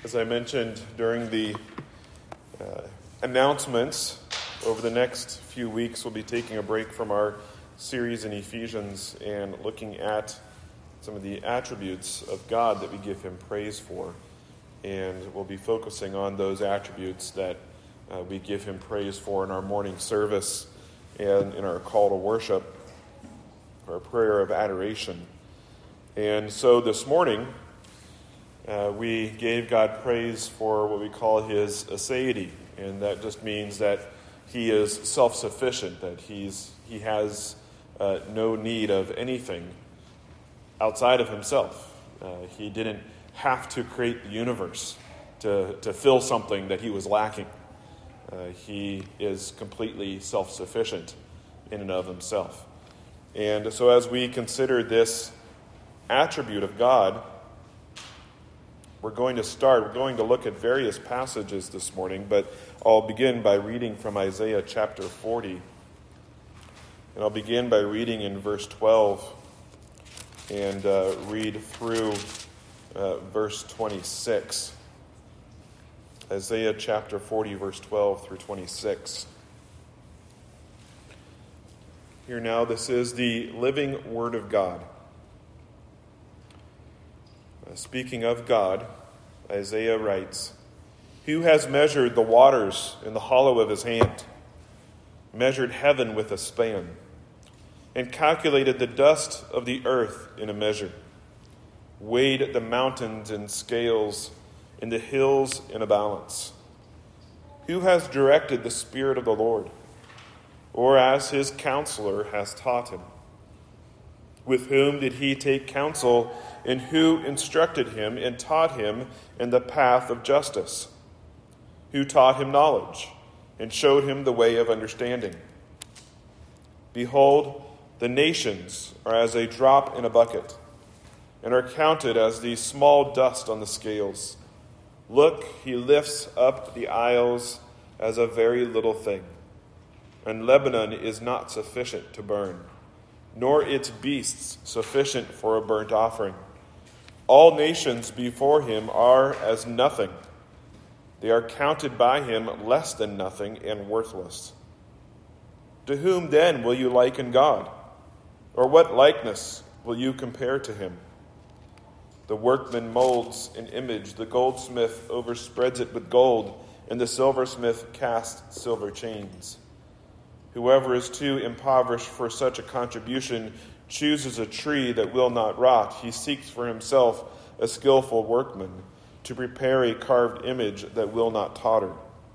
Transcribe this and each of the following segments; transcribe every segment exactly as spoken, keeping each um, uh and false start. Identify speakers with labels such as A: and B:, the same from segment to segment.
A: As I mentioned during the uh, announcements, over the next few weeks we'll be taking a break from our series in Ephesians and looking at some of the attributes of God that we give him praise for. And we'll be focusing on those attributes that uh, we give him praise for in our morning service and in our call to worship, our prayer of adoration. And so this morning, Uh, we gave God praise for what we call his aseity, and that just means that he is self-sufficient, that he's he has uh, no need of anything outside of himself. Uh, he didn't have to create the universe to, to fill something that he was lacking. Uh, he is completely self-sufficient in and of himself. And so as we consider this attribute of God, We're going to start, we're going to look at various passages this morning, but I'll begin by reading from Isaiah chapter forty. And I'll begin by reading in verse twelve and uh, read through uh, verse twenty-six. Isaiah chapter forty, verse twelve through twenty-six. Here now, this is the living word of God. Speaking of God, Isaiah writes, "Who has measured the waters in the hollow of his hand, measured heaven with a span, and calculated the dust of the earth in a measure, weighed the mountains in scales, and the hills in a balance? Who has directed the Spirit of the Lord, or as his counselor has taught him? With whom did he take counsel, and who instructed him and taught him in the path of justice? Who taught him knowledge and showed him the way of understanding? Behold, the nations are as a drop in a bucket, and are counted as the small dust on the scales. Look, he lifts up the isles as a very little thing, and Lebanon is not sufficient to burn, nor its beasts sufficient for a burnt offering. All nations before him are as nothing. They are counted by him less than nothing and worthless. To whom then will you liken God? Or what likeness will you compare to him? The workman molds an image, the goldsmith overspreads it with gold, and the silversmith casts silver chains. Whoever is too impoverished for such a contribution chooses a tree that will not rot. He seeks for himself a skillful workman to prepare a carved image that will not totter.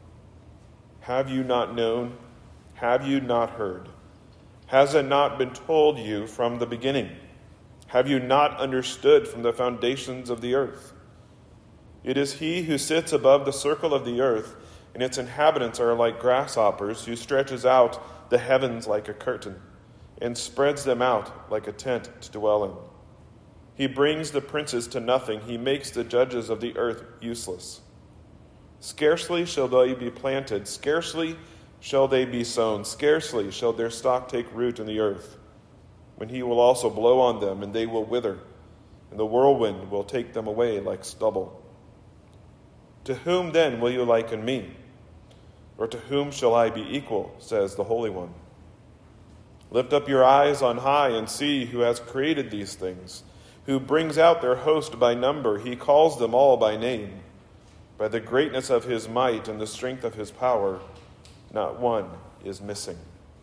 A: Have you not known? Have you not heard? Has it not been told you from the beginning? Have you not understood from the foundations of the earth? It is he who sits above the circle of the earth, and its inhabitants are like grasshoppers, who stretches out the heavens like a curtain, and spreads them out like a tent to dwell in. He brings the princes to nothing. He makes the judges of the earth useless. Scarcely shall they be planted, scarcely shall they be sown, scarcely shall their stock take root in the earth. When he will also blow on them, and they will wither, and the whirlwind will take them away like stubble. To whom then will you liken me? Or to whom shall I be equal, says the Holy One? Lift up your eyes on high and see who has created these things, who brings out their host by number. He calls them all by name. By the greatness of his might and the strength of his power, not one is missing.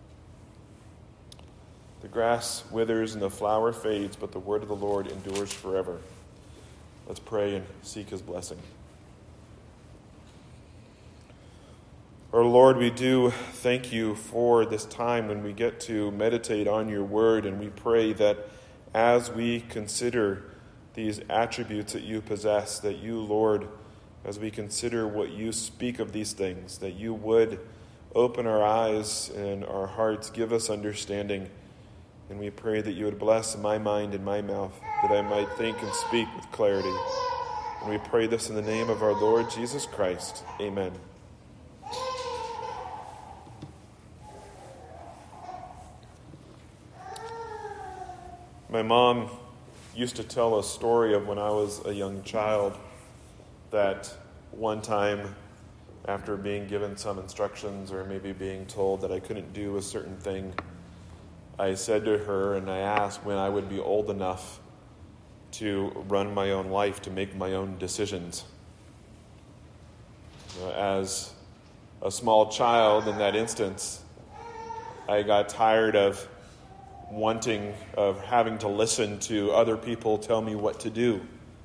A: The grass withers and the flower fades, but the word of the Lord endures forever. Let's pray and seek his blessing. Our Lord, we do thank you for this time when we get to meditate on your word, and we pray that as we consider these attributes that you possess, that you, Lord, as we consider what you speak of these things, that you would open our eyes and our hearts, give us understanding, and we pray that you would bless my mind and my mouth, that I might think and speak with clarity. And we pray this in the name of our Lord Jesus Christ. Amen. My mom used to tell a story of when I was a young child. that one time, after being given some instructions or maybe being told that I couldn't do a certain thing, I said to her and I asked when I would be old enough to run my own life, to make my own decisions. As a small child in that instance, I got tired of wanting, of having to listen to other people tell me what to do.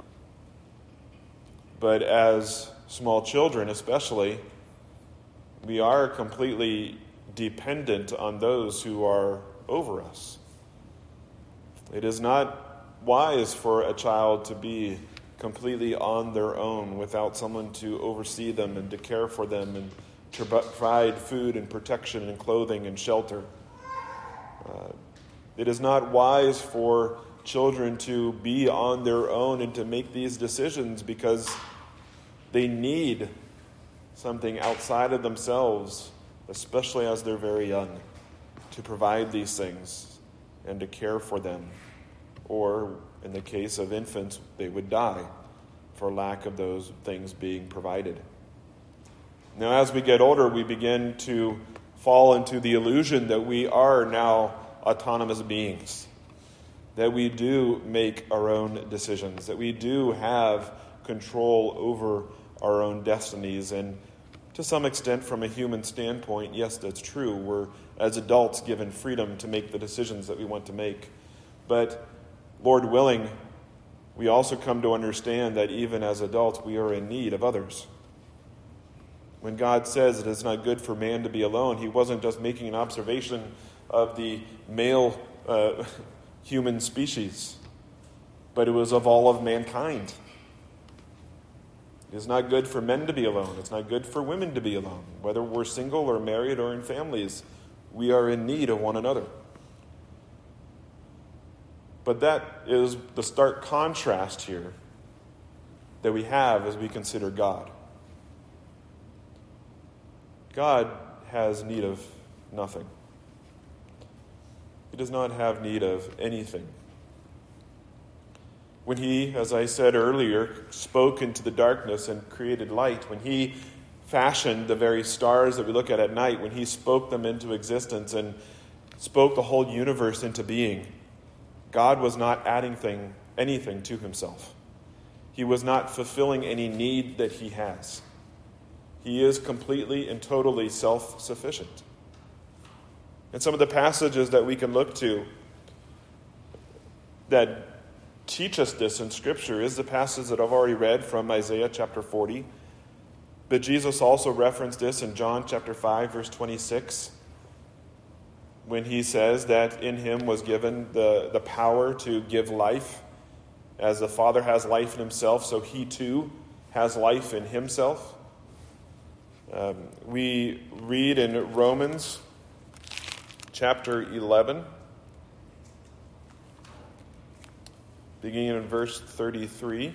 A: But as small children especially, we are completely dependent on those who are over us. It is not wise for a child to be completely on their own without someone to oversee them and to care for them and to provide food and protection and clothing and shelter. Uh, it is not wise for children to be on their own and to make these decisions because they need something outside of themselves, especially as they're very young, to provide these things and to care for them. Or, in the case of infants, they would die for lack of those things being provided. Now, as we get older, we begin to fall into the illusion that we are now autonomous beings, that we do make our own decisions, that we do have control over our own destinies. And to some extent, from a human standpoint, yes, that's true. We're, as adults, given freedom to make the decisions that we want to make. But, Lord willing, we also come to understand that even as adults, we are in need of others. When God says it is not good for man to be alone, he wasn't just making an observation of the male uh, human species, but it was of all of mankind. It is not good for men to be alone. It's not good for women to be alone. Whether we're single or married or in families, we are in need of one another. But that is the stark contrast here that we have as we consider God. God has need of nothing. He does not have need of anything. When he, as I said earlier, spoke into the darkness and created light, when he fashioned the very stars that we look at at night, when he spoke them into existence and spoke the whole universe into being, God was not adding thing, anything to himself. He was not fulfilling any need that he has. He is completely and totally self-sufficient. And some of the passages that we can look to that teach us this in Scripture is the passage that I've already read from Isaiah chapter forty. But Jesus also referenced this in John chapter five, verse twenty-six, when he says that in him was given the, the power to give life. As the Father has life in himself, so he too has life in himself. Um, we read in Romans chapter eleven, beginning in verse thirty-three,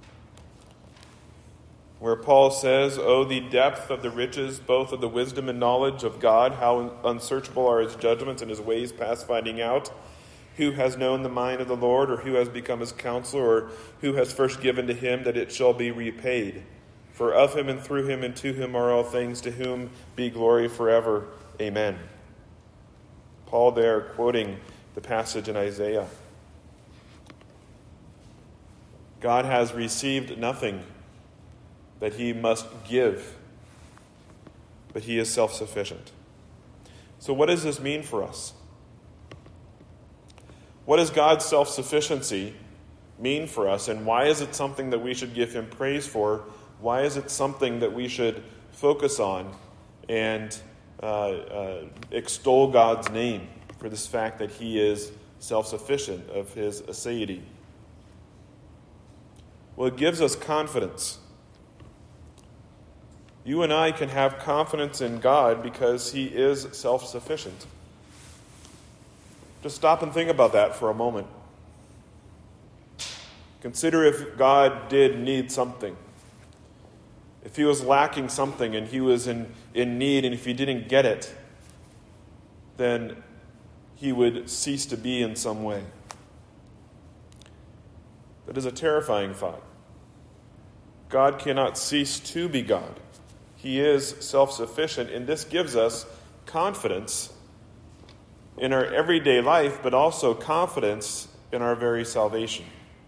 A: where Paul says, "Oh, the depth of the riches, both of the wisdom and knowledge of God, how unsearchable are his judgments and his ways past finding out. Who has known the mind of the Lord, or who has become his counselor, or who has first given to him that it shall be repaid? For of him and through him and to him are all things, to whom be glory forever. Amen." Paul there quoting the passage in Isaiah. God has received nothing that he must give, but he is self-sufficient. So what does this mean for us? What does God's self-sufficiency mean for us, and why is it something that we should give him praise for? Why is it something that we should focus on and uh, uh, extol God's name for this fact that he is self-sufficient of his aseity? Well, it gives us confidence. You and I can have confidence in God because he is self-sufficient. Just stop and think about that for a moment. Consider if God did need something. If he was lacking something and he was in, in need, and if he didn't get it, then he would cease to be in some way. That is a terrifying thought. God cannot cease to be God. He is self-sufficient, and this gives us confidence in our everyday life, but also confidence in our very salvation.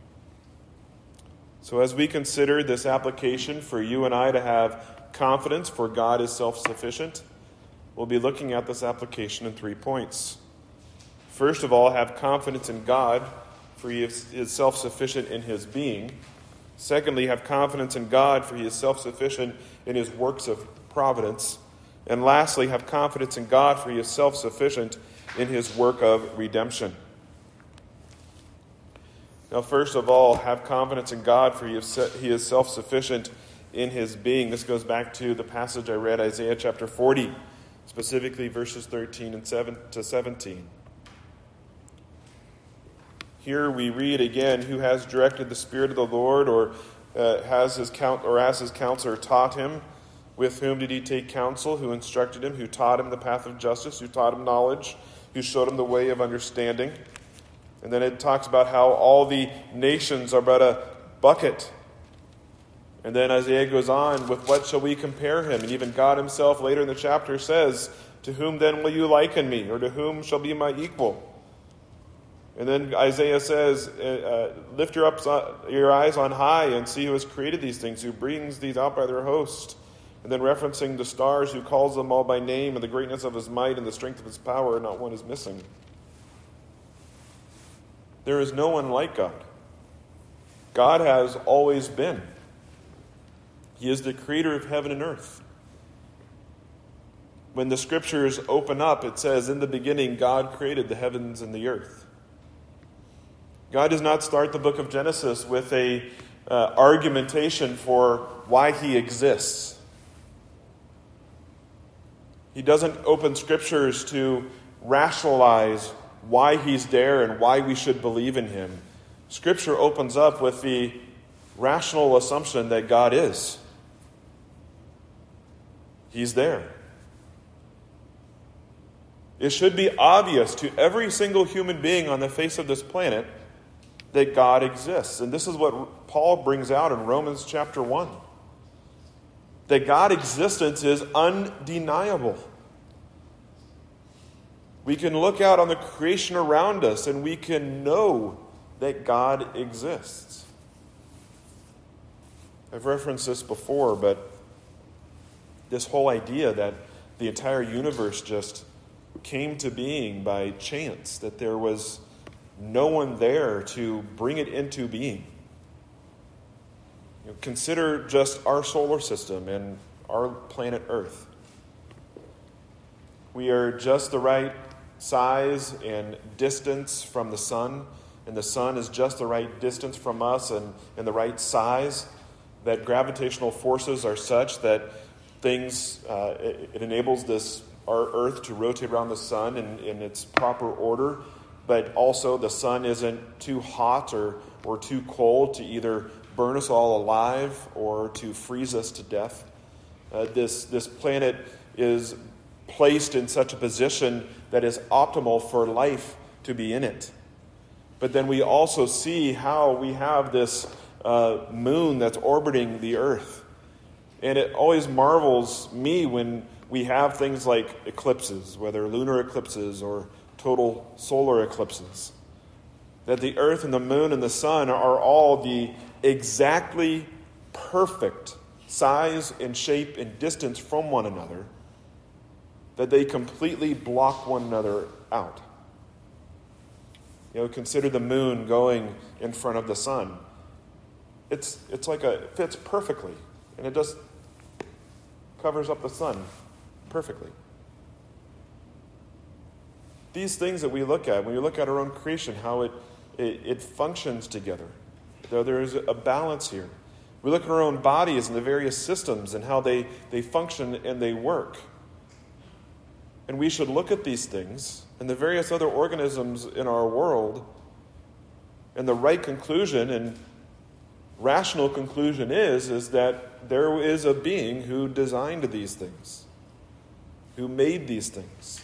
A: So as we consider this application for you and I to have confidence, for God is self-sufficient, we'll be looking at this application in three points. First of all, have confidence in God, for he is self-sufficient in his being. Secondly, have confidence in God, for he is self-sufficient in his works of providence. And lastly, have confidence in God, for he is self-sufficient in his work of redemption. Now, first of all, have confidence in God, for he is self-sufficient in his being. This goes back to the passage I read, Isaiah chapter forty, specifically verses thirteen and seven to seventeen. Here we read again, who has directed the Spirit of the Lord, or uh, has his count, or as his counselor taught him? With whom did he take counsel? Who instructed him? Who taught him the path of justice? Who taught him knowledge? Who showed him the way of understanding? And then it talks about how all the nations are but a bucket. And then Isaiah goes on, with what shall we compare him? And even God himself later in the chapter says, to whom then will you liken me? Or to whom shall be my equal? And then Isaiah says, uh, lift your, up, your eyes on high and see who has created these things, who brings these out by their host. And then referencing the stars, who calls them all by name, and the greatness of his might and the strength of his power, not one is missing. There is no one like God. God has always been. He is the creator of heaven and earth. When the scriptures open up, it says, in the beginning, God created the heavens and the earth. God does not start the book of Genesis with a uh, argumentation for why he exists. He doesn't open scriptures to rationalize why he's there and why we should believe in him. Scripture opens up with the rational assumption that God is. He's there. It should be obvious to every single human being on the face of this planet that God exists. And this is what Paul brings out in Romans chapter one. That God's existence is undeniable. We can look out on the creation around us and we can know that God exists. I've referenced this before, but this whole idea that the entire universe just came to being by chance, that there was no one there to bring it into being. You know, consider just our solar system and our planet Earth. We are just the right size and distance from the sun, and the sun is just the right distance from us and, and the right size, that gravitational forces are such that things, uh, it, it enables this, our Earth to rotate around the sun in, in its proper order, but also the sun isn't too hot or, or too cold to either burn us all alive or to freeze us to death. Uh, this, this planet is placed in such a position that is optimal for life to be in it. But then we also see how we have this uh, moon that's orbiting the Earth. And it always marvels me when we have things like eclipses, whether lunar eclipses or total solar eclipses, that the Earth and the moon and the sun are all the exactly perfect size and shape and distance from one another, that they completely block one another out. You know, consider the moon going in front of the sun. It's it's like a it fits perfectly, and it just covers up the sun perfectly. These things that we look at, when we look at our own creation, how it it, it functions together. There, there is a balance here. We look at our own bodies and the various systems and how they, they function and they work. And we should look at these things and the various other organisms in our world, and the right conclusion and rational conclusion is, is that there is a being who designed these things, who made these things.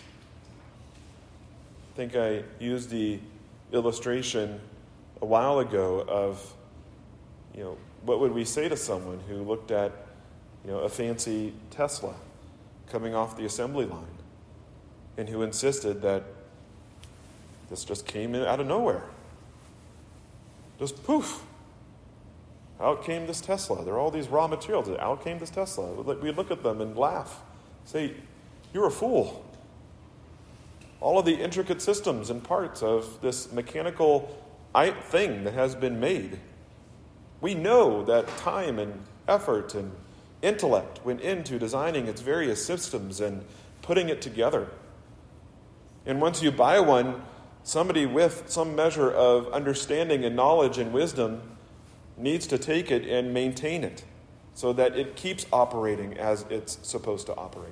A: I think I used the illustration a while ago of, you know, what would we say to someone who looked at, you know, a fancy Tesla coming off the assembly line and who insisted that this just came in out of nowhere? Just poof. Out came this Tesla. There are all these raw materials. Out came this Tesla. We look at them and laugh. Say, you're a fool. All of the intricate systems and parts of this mechanical thing that has been made. We know that time and effort and intellect went into designing its various systems and putting it together. And once you buy one, somebody with some measure of understanding and knowledge and wisdom needs to take it and maintain it so that it keeps operating as it's supposed to operate.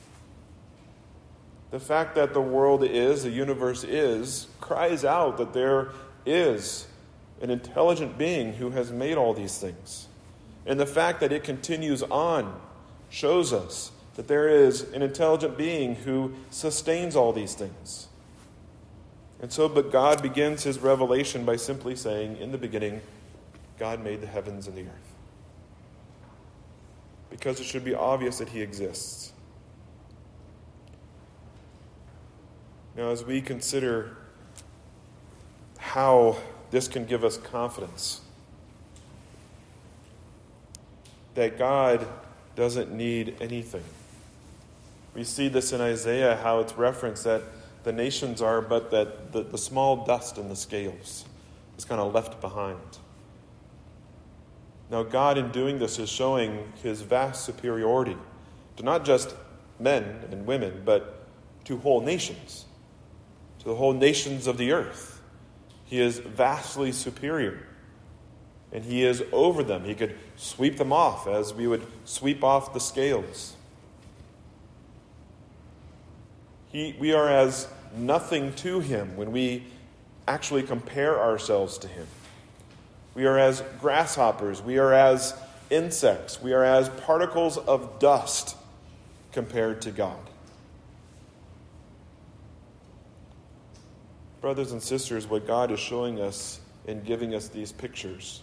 A: The fact that the world is, the universe is, cries out that there is an intelligent being who has made all these things. And the fact that it continues on shows us that there is an intelligent being who sustains all these things. And so, but God begins his revelation by simply saying, in the beginning, God made the heavens and the earth. Because it should be obvious that he exists. Now, as we consider how this can give us confidence that God doesn't need anything. We see this in Isaiah, how it's referenced that the nations are but that the, the small dust in the scales is kind of left behind. Now, God in doing this is showing his vast superiority to not just men and women, but to whole nations, to the whole nations of the earth. He is vastly superior, and he is over them. He could sweep them off as we would sweep off the scales. He, we are as nothing to him when we actually compare ourselves to him. We are as grasshoppers. We are as insects. We are as particles of dust compared to God. Brothers and sisters, what God is showing us in giving us these pictures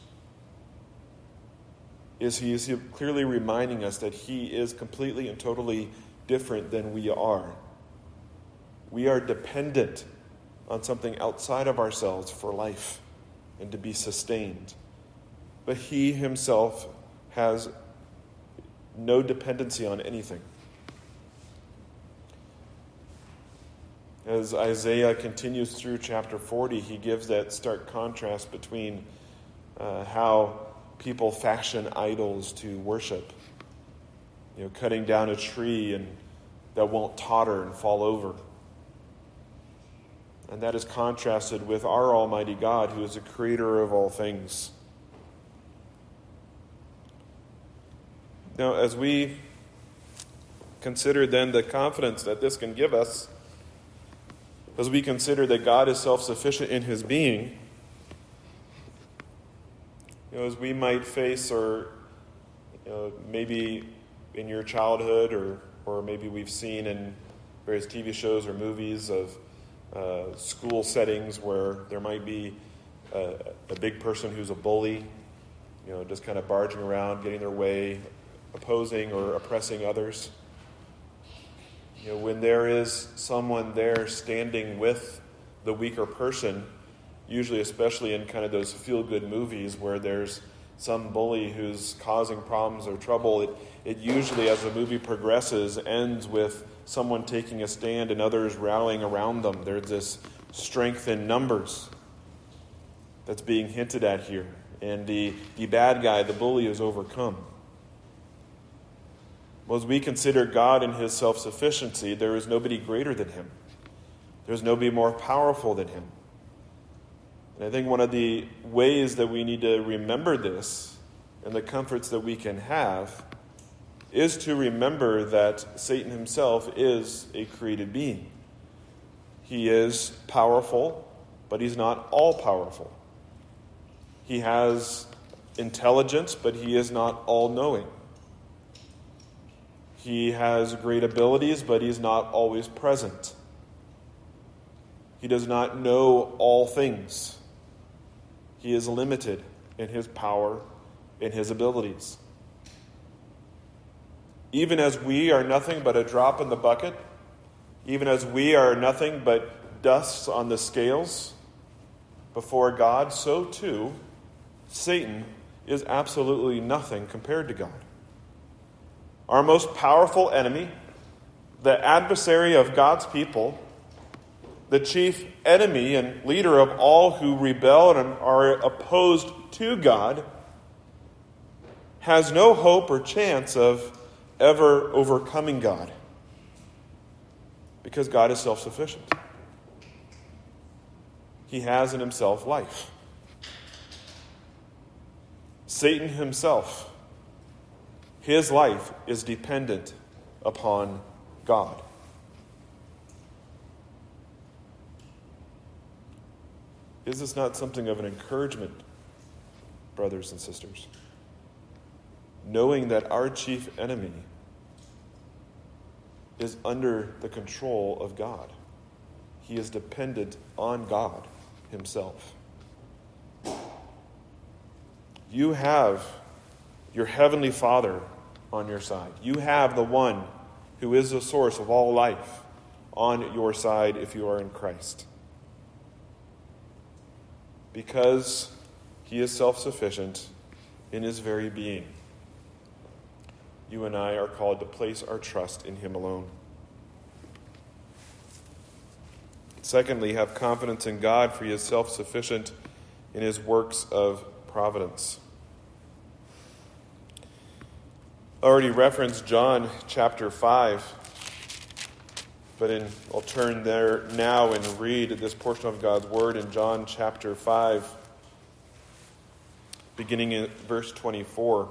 A: is he is clearly reminding us that he is completely and totally different than we are. We are dependent on something outside of ourselves for life and to be sustained. But he himself has no dependency on anything. As Isaiah continues through chapter forty, he gives that stark contrast between uh, how people fashion idols to worship. You know, cutting down a tree and that won't totter and fall over. And that is contrasted with our Almighty God, who is the creator of all things. Now, as we consider then the confidence that this can give us, as we consider that God is self-sufficient in his being, you know, as we might face, or you know, maybe in your childhood, or or maybe we've seen in various T V shows or movies of uh, school settings where there might be a, a big person who's a bully, you know, just kind of barging around, getting their way, opposing or oppressing others. You know, when there is someone there standing with the weaker person, usually especially in kind of those feel-good movies where there's some bully who's causing problems or trouble, it, it usually, as the movie progresses, ends with someone taking a stand and others rallying around them. There's this strength in numbers that's being hinted at here. And the, the bad guy, the bully, is overcome. Well, as we consider God in his self-sufficiency, there is nobody greater than him. There's nobody more powerful than him. And I think one of the ways that we need to remember this and the comforts that we can have is to remember that Satan himself is a created being. He is powerful, but he's not all-powerful. He has intelligence, but he is not all-knowing. He has great abilities, but he's not always present. He does not know all things. He is limited in his power in his abilities. Even as we are nothing but a drop in the bucket, even as we are nothing but dust on the scales before God, so too Satan is absolutely nothing compared to God. Our most powerful enemy, the adversary of God's people, the chief enemy and leader of all who rebel and are opposed to God, has no hope or chance of ever overcoming God, because God is self-sufficient. He has in himself life. Satan himself, his life is dependent upon God. Is this not something of an encouragement, brothers and sisters? Knowing that our chief enemy is under the control of God. He is dependent on God himself. You have your heavenly Father on your side. You have the one who is the source of all life on your side if you are in Christ. Because he is self-sufficient in his very being, you and I are called to place our trust in him alone. Secondly, have confidence in God, for he is self-sufficient in his works of providence. I already referenced John chapter five, but in, I'll turn there now and read this portion of God's word in John chapter five, beginning in verse twenty-four.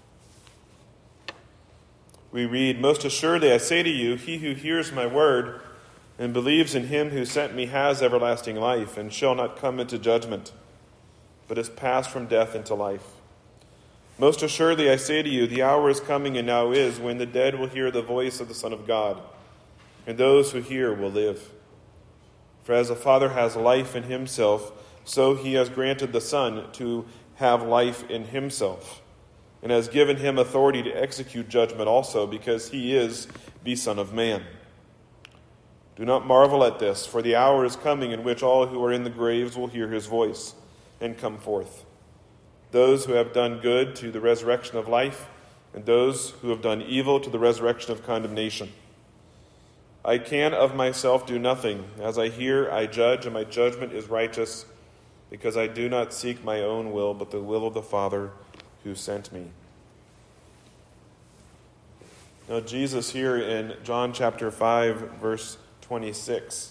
A: We read, "Most assuredly I say to you, he who hears my word and believes in him who sent me has everlasting life, and shall not come into judgment, but is passed from death into life. Most assuredly I say to you, the hour is coming and now is, when the dead will hear the voice of the Son of God, and those who hear will live. For as the Father has life in himself, so he has granted the Son to have life in himself, and has given him authority to execute judgment also, because he is the Son of Man. Do not marvel at this, for the hour is coming in which all who are in the graves will hear his voice and come forth. Those who have done good to the resurrection of life, and those who have done evil to the resurrection of condemnation. I can of myself do nothing. As I hear, I judge, and my judgment is righteous, because I do not seek my own will, but the will of the Father who sent me." Now, Jesus here in John chapter five, verse twenty-six,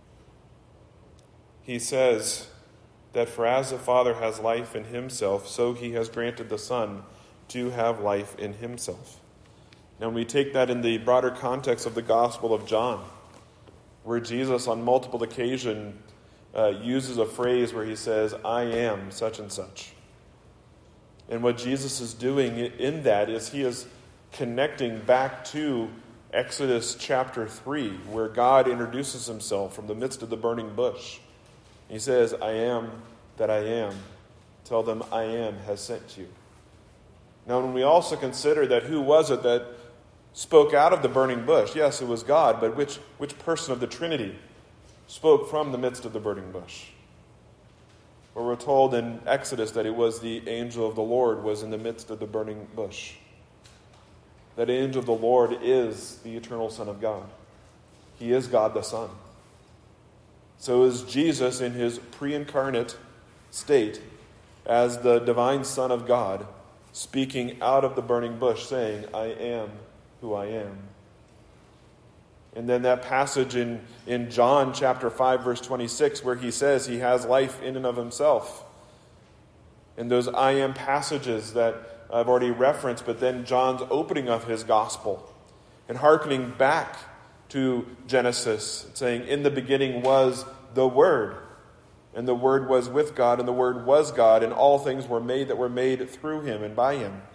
A: he says that for as the Father has life in himself, so he has granted the Son to have life in himself. Now, when we take that in the broader context of the Gospel of John, where Jesus on multiple occasions uh, uses a phrase where he says, "I am such and such." And what Jesus is doing in that is he is connecting back to Exodus chapter three, where God introduces himself from the midst of the burning bush. He says, "I am that I am. Tell them I am has sent you." Now, when we also consider that who was it that spoke out of the burning bush? Yes, it was God, but which, which person of the Trinity spoke from the midst of the burning bush? Where we're told in Exodus that it was the angel of the Lord was in the midst of the burning bush. That angel of the Lord is the eternal Son of God. He is God the Son. So is Jesus in his pre-incarnate state as the divine Son of God, speaking out of the burning bush, saying, "I am who I am." And then that passage in, in John chapter five, verse twenty-six, where he says he has life in and of himself. And those I am passages that I've already referenced, but then John's opening of his gospel and hearkening back to Genesis, saying, "In the beginning was the Word, and the Word was with God, and the Word was God, and all things were made that were made through him and by him."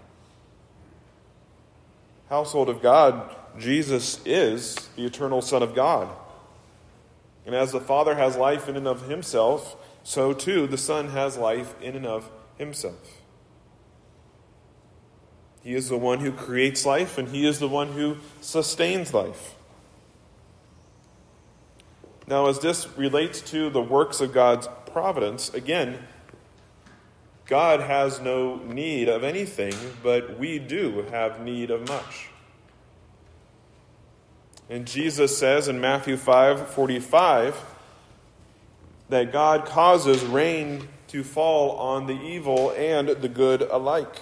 A: Household of God, Jesus is the eternal Son of God. And as the Father has life in and of himself, so too the Son has life in and of himself. He is the one who creates life, and he is the one who sustains life. Now, as this relates to the works of God's providence, again, God has no need of anything, but we do have need of much. And Jesus says in Matthew five forty-five that God causes rain to fall on the evil and the good alike.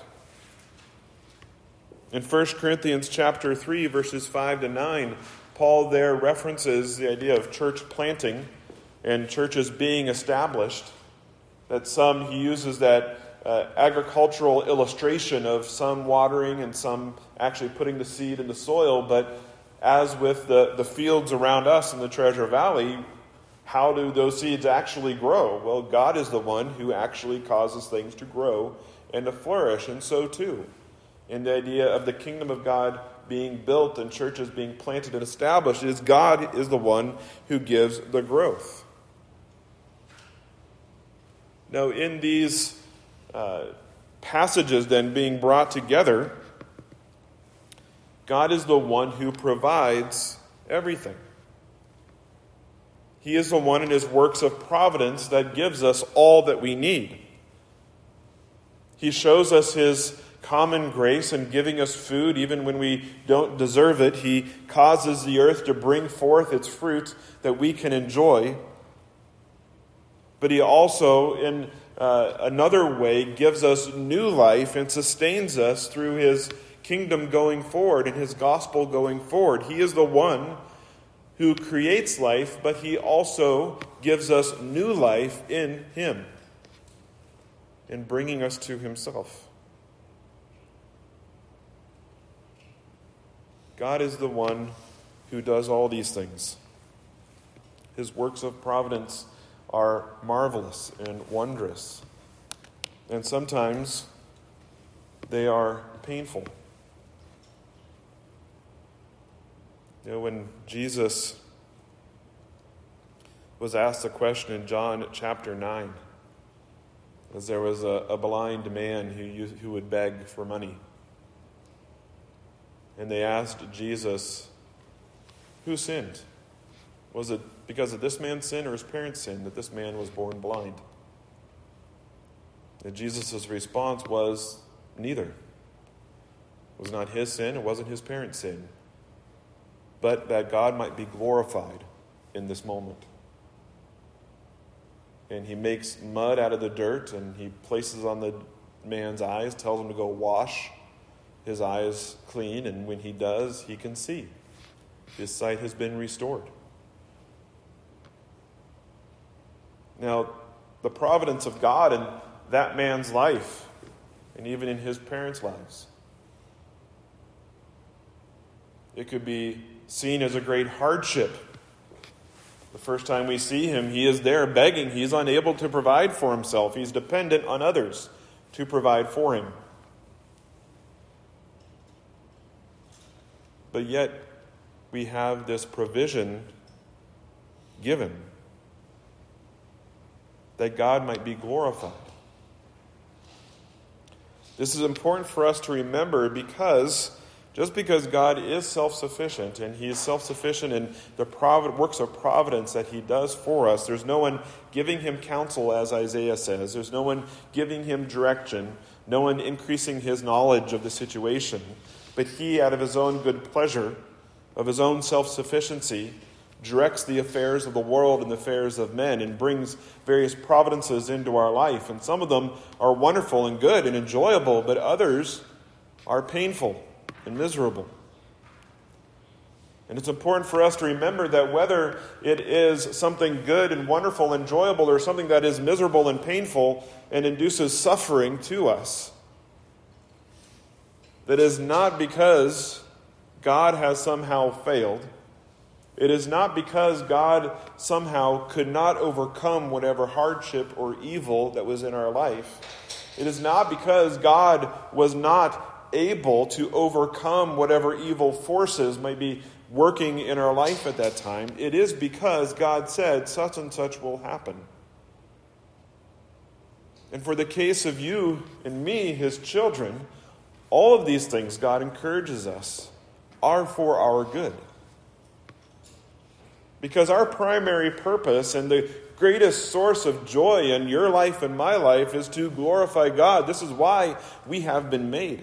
A: In First Corinthians chapter three, verses five to nine, Paul there references the idea of church planting and churches being established. That some, he uses that uh, agricultural illustration of some watering and some actually putting the seed in the soil, but as with the, the fields around us in the Treasure Valley, how do those seeds actually grow? Well, God is the one who actually causes things to grow and to flourish, and so too, in the idea of the kingdom of God being built and churches being planted and established, is God is the one who gives the growth. Now, in these uh, passages then being brought together, God is the one who provides everything. He is the one in his works of providence that gives us all that we need. He shows us his common grace in giving us food even when we don't deserve it. He causes the earth to bring forth its fruit that we can enjoy. But he also, in uh, another way, gives us new life and sustains us through his kingdom going forward and his gospel going forward. He is the one who creates life, but he also gives us new life in him, in bringing us to himself. God is the one who does all these things. His works of providence are marvelous and wondrous, and sometimes they are painful. You know, when Jesus was asked the question in John chapter nine, as there was a, a blind man who used, who would beg for money. And they asked Jesus, who sinned? Was it because of this man's sin or his parents' sin that this man was born blind? And Jesus' response was, neither. It was not his sin, it wasn't his parents' sin, but that God might be glorified in this moment. And he makes mud out of the dirt and he places on the man's eyes, tells him to go wash his eyes clean, and when he does, he can see. His sight has been restored. Now, the providence of God in that man's life, and even in his parents' lives, it could be seen as a great hardship. The first time we see him, he is there begging. He's unable to provide for himself. He's dependent on others to provide for him. But yet, we have this provision given that God might be glorified. This is important for us to remember because just because God is self-sufficient, and he is self-sufficient in the provid- works of providence that he does for us, there's no one giving him counsel, as Isaiah says. There's no one giving him direction, no one increasing his knowledge of the situation. But he, out of his own good pleasure, of his own self-sufficiency, directs the affairs of the world and the affairs of men and brings various providences into our life. And some of them are wonderful and good and enjoyable, but others are painful and miserable. And it's important for us to remember that whether it is something good and wonderful and enjoyable or something that is miserable and painful and induces suffering to us, that is not because God has somehow failed. It is not because God somehow could not overcome whatever hardship or evil that was in our life. It is not because God was not able to overcome whatever evil forces might be working in our life at that time. It is because God said such and such will happen. And for the case of you and me, his children, All of these things, God encourages us, are for our good. Because our primary purpose and the greatest source of joy in your life and my life is to glorify God. This is why we have been made.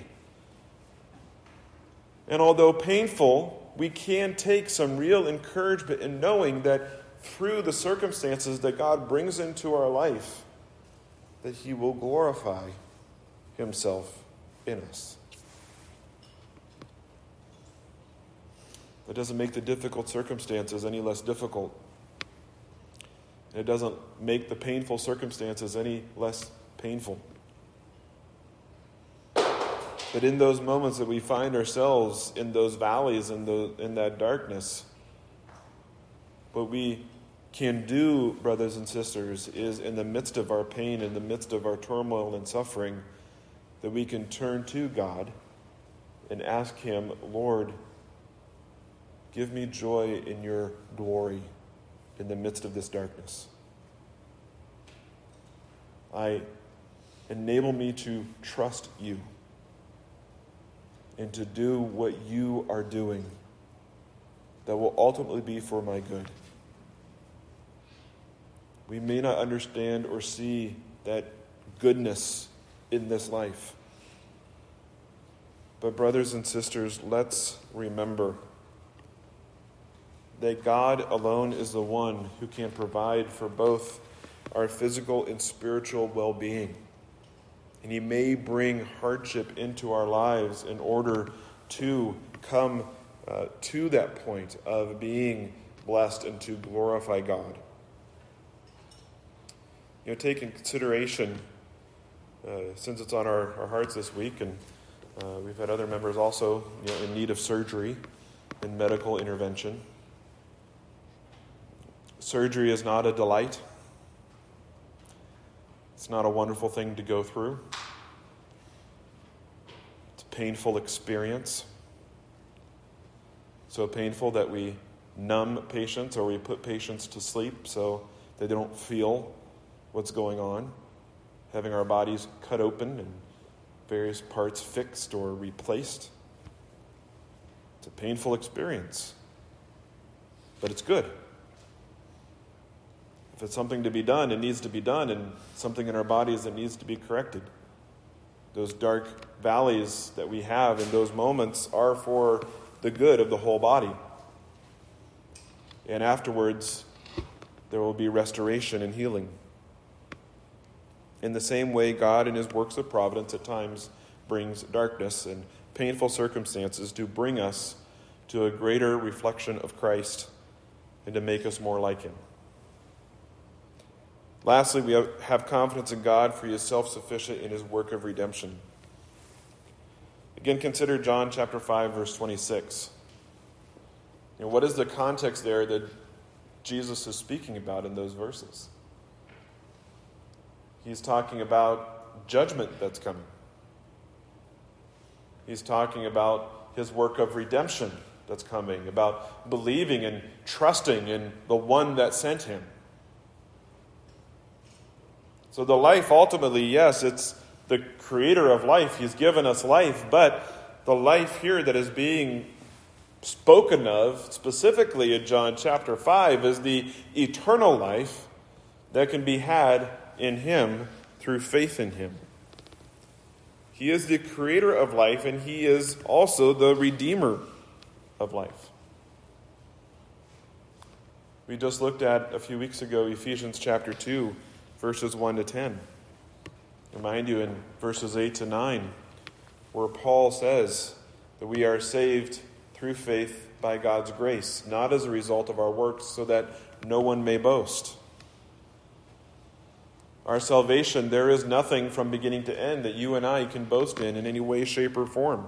A: And although painful, we can take some real encouragement in knowing that through the circumstances that God brings into our life, that He will glorify Himself in us. That doesn't make the difficult circumstances any less difficult. And it doesn't make the painful circumstances any less painful. But in those moments that we find ourselves in those valleys, in, the, in that darkness, what we can do, brothers and sisters, is in the midst of our pain, in the midst of our turmoil and suffering, that we can turn to God and ask Him, Lord, give me joy in your glory in the midst of this darkness. I enable me to trust you and to do what you are doing that will ultimately be for my good. We may not understand or see that goodness in this life. But brothers and sisters, let's remember that God alone is the one who can provide for both our physical and spiritual well-being. And He may bring hardship into our lives in order to come uh, to that point of being blessed and to glorify God. You know, take in consideration, uh, since it's on our, our hearts this week, and uh, we've had other members also, you know, in need of surgery and medical intervention. Surgery is not a delight. It's not a wonderful thing to go through. It's a painful experience. So painful that we numb patients or we put patients to sleep so they don't feel what's going on, having our bodies cut open and various parts fixed or replaced. It's a painful experience, but it's good. If it's something to be done, it needs to be done, and something in our bodies that needs to be corrected. Those dark valleys that we have in those moments are for the good of the whole body. And afterwards, there will be restoration and healing. In the same way, God in His works of providence at times brings darkness and painful circumstances to bring us to a greater reflection of Christ and to make us more like Him. Lastly, we have confidence in God, for He is self-sufficient in His work of redemption. Again, consider John chapter five, verse twenty-six. You know, what is the context there that Jesus is speaking about in those verses? He's talking about judgment that's coming. He's talking about His work of redemption that's coming, about believing and trusting in the one that sent Him. So the life, ultimately, yes, it's the creator of life. He's given us life, but the life here that is being spoken of, specifically in John chapter five, is the eternal life that can be had in Him through faith in Him. He is the creator of life, and He is also the redeemer of life. We just looked at, a few weeks ago, Ephesians chapter two, verses one to ten. Remind you in verses eight to nine, where Paul says that we are saved through faith by God's grace, not as a result of our works, so that no one may boast. Our salvation, there is nothing from beginning to end that you and I can boast in in any way, shape, or form.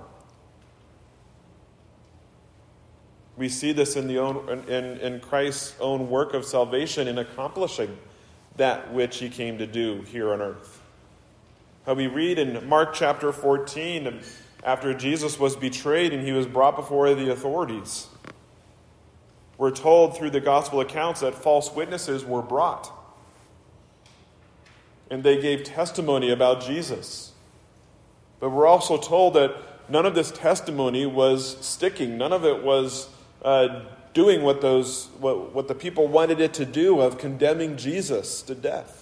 A: We see this in the own, in, in Christ's own work of salvation in accomplishing that which He came to do here on earth. How we read in Mark chapter fourteen, after Jesus was betrayed and He was brought before the authorities, we're told through the gospel accounts that false witnesses were brought. And they gave testimony about Jesus. But we're also told that none of this testimony was sticking. None of it was uh, doing what those what, what the people wanted it to do, of condemning Jesus to death.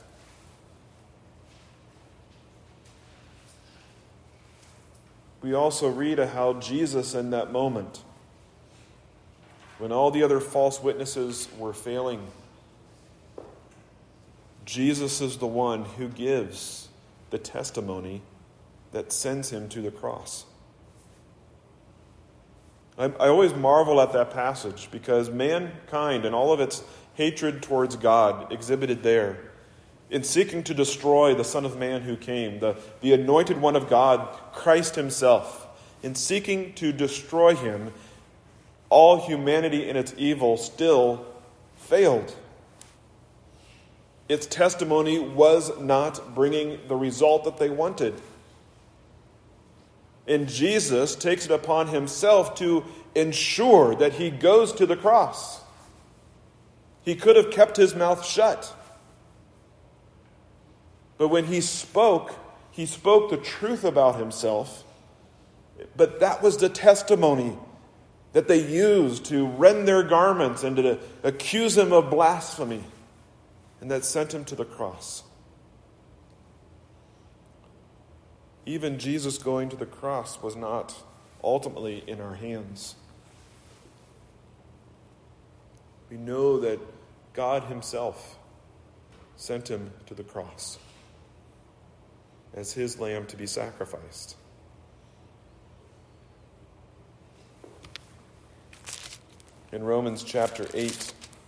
A: We also read of how Jesus, in that moment, when all the other false witnesses were failing, Jesus is the one who gives the testimony that sends him to the cross. I, I always marvel at that passage, because mankind and all of its hatred towards God exhibited there, in seeking to destroy the Son of Man who came, the, the anointed one of God, Christ himself, in seeking to destroy him, all humanity in its evil still failed. Its testimony was not bringing the result that they wanted. And Jesus takes it upon himself to ensure that he goes to the cross. He could have kept his mouth shut. But when he spoke, he spoke the truth about himself. But that was the testimony that they used to rend their garments and to accuse him of blasphemy, and that sent him to the cross. Even Jesus going to the cross was not ultimately in our hands. We know that God himself sent him to the cross as his lamb to be sacrificed. In Romans chapter eight,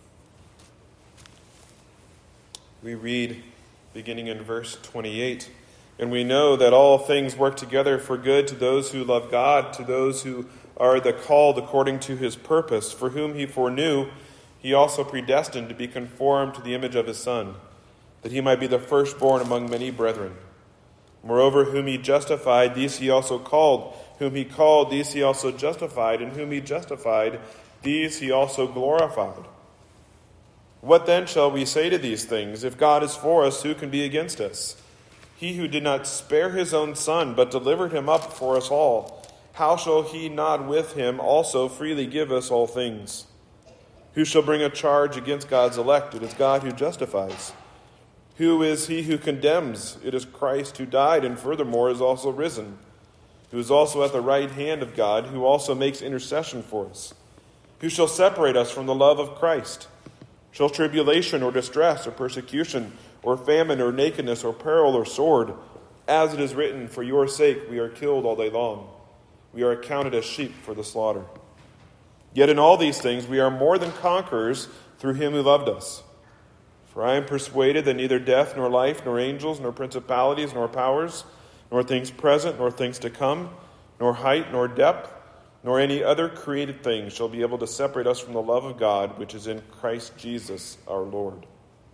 A: we read, beginning in verse twenty-eight, "And we know that all things work together for good to those who love God, to those who are the called according to his purpose, for whom he foreknew, he also predestined to be conformed to the image of his Son, that he might be the firstborn among many brethren. Moreover, whom he justified, these he also called. Whom he called, these he also justified. And whom he justified, these he also glorified. What then shall we say to these things? If God is for us, who can be against us? He who did not spare his own Son, but delivered him up for us all, how shall he not with him also freely give us all things? Who shall bring a charge against God's elect? It is God who justifies. Who is he who condemns? It is Christ who died, and furthermore is also risen, who is also at the right hand of God, who also makes intercession for us. Who shall separate us from the love of Christ? Shall tribulation or distress or persecution or famine or nakedness or peril or sword? As it is written, for your sake we are killed all day long. We are accounted as sheep for the slaughter. Yet in all these things we are more than conquerors through him who loved us. For I am persuaded that neither death, nor life, nor angels, nor principalities, nor powers, nor things present, nor things to come, nor height, nor depth, nor any other created thing shall be able to separate us from the love of God, which is in Christ Jesus our Lord."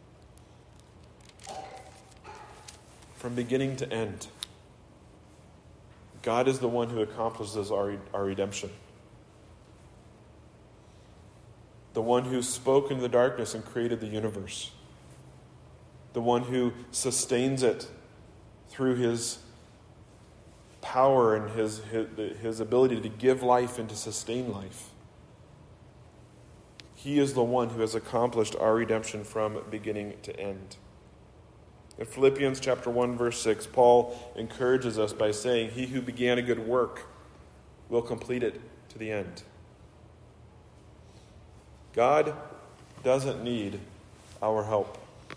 A: From beginning to end, God is the one who accomplishes our, our redemption. The one who spoke into the darkness and created the universe. The one who sustains it through his power and his, his, his ability to give life and to sustain life. He is the one who has accomplished our redemption from beginning to end. In Philippians chapter one, verse six, Paul encourages us by saying, "He who began a good work will complete it to the end." God doesn't need our help.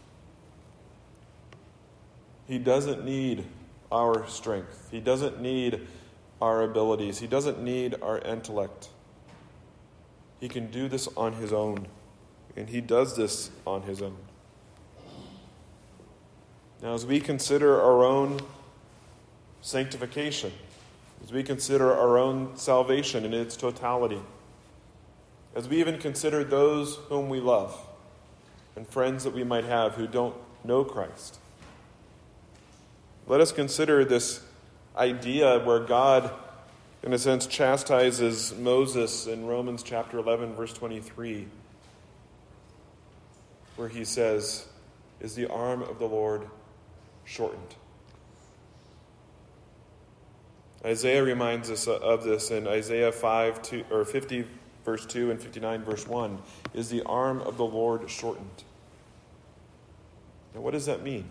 A: He doesn't need our strength. He doesn't need our abilities. He doesn't need our intellect. He can do this on his own, and he does this on his own. Now, as we consider our own sanctification, as we consider our own salvation in its totality, as we even consider those whom we love and friends that we might have who don't know Christ, let us consider this idea where God, in a sense, chastises Moses in Romans chapter eleven, verse twenty-three, where he says, "Is the arm of the Lord shortened?" Isaiah reminds us of this in Isaiah five, two, or fifty, verse two, and fifty-nine, verse one. Is the arm of the Lord shortened? Now, what does that mean?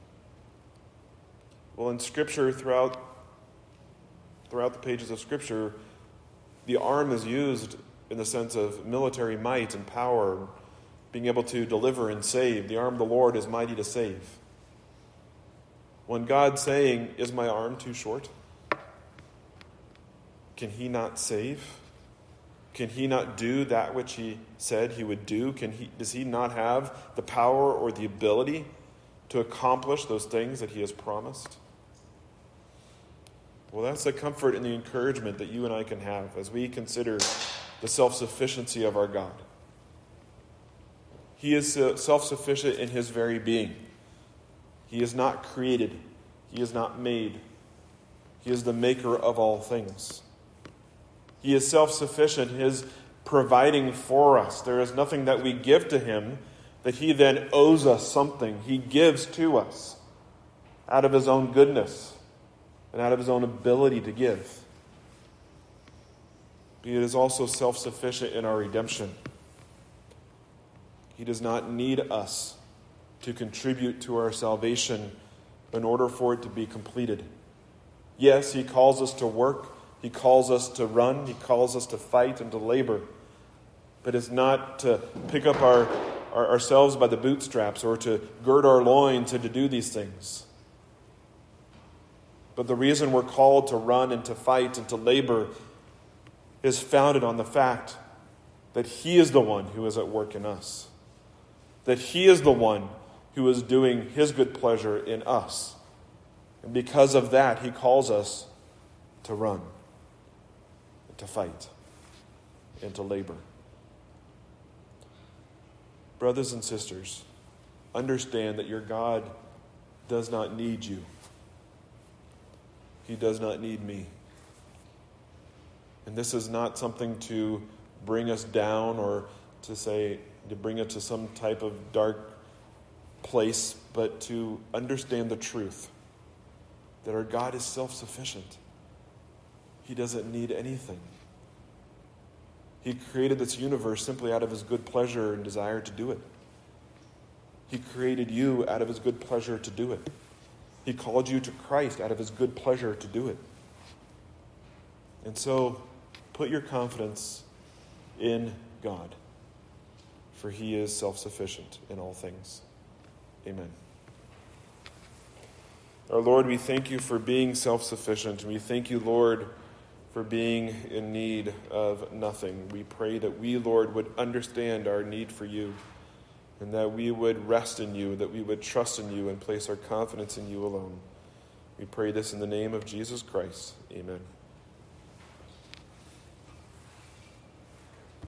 A: Well, in Scripture, throughout, throughout the pages of Scripture, the arm is used in the sense of military might and power, being able to deliver and save. The arm of the Lord is mighty to save. When God's saying, is my arm too short? Can he not save? Can he not do that which he said he would do? Can he, does he not have the power or the ability to accomplish those things that he has promised? Well, that's the comfort and the encouragement that you and I can have as we consider the self-sufficiency of our God. He is self-sufficient in his very being. He is not created. He is not made. He is the maker of all things. He is self-sufficient. He is providing for us. There is nothing that we give to him that he then owes us something. He gives to us out of his own goodness and out of his own ability to give. He is also self-sufficient in our redemption. He does not need us to contribute to our salvation in order for it to be completed. Yes, he calls us to work. He calls us to run. He calls us to fight and to labor. But it's not to pick up our, our ourselves by the bootstraps or to gird our loins and to do these things. But the reason we're called to run and to fight and to labor is founded on the fact that he is the one who is at work in us. That he is the one who is doing his good pleasure in us. And because of that, he calls us to run, and to fight, and to labor. Brothers and sisters, understand that your God does not need you. He does not need me. And this is not something to bring us down or to say, to bring us to some type of dark place, but to understand the truth that our God is self-sufficient. He doesn't need anything. He created this universe simply out of his good pleasure and desire to do it. He created you out of his good pleasure to do it. He called you to Christ out of his good pleasure to do it. And so, put your confidence in God, for he is self-sufficient in all things. Amen. Our Lord, we thank you for being self-sufficient. We thank you, Lord, for being in need of nothing. We pray that we, Lord, would understand our need for you, and that we would rest in you, that we would trust in you and place our confidence in you alone. We pray this in the name of Jesus Christ. Amen.